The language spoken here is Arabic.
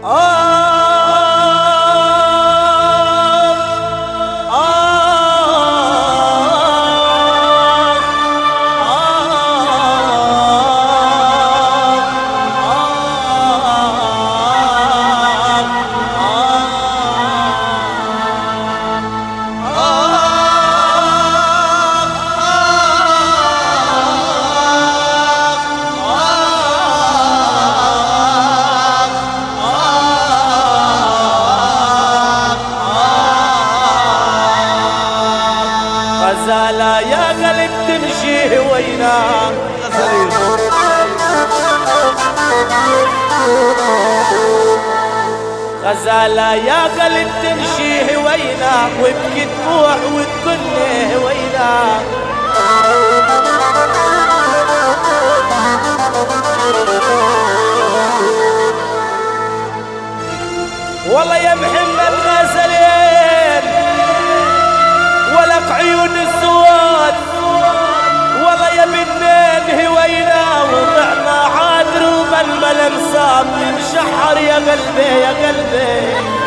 غزالة يا قلب تمشي وينا غزالة يا قلب تمشي وينا وابكي دموع وتقول وينا والله يا محمد غزلين ولك عيون السواد والله يا بنين هوينا وضعنا عادر وململ مصاب من شحر يا قلبي يا قلبي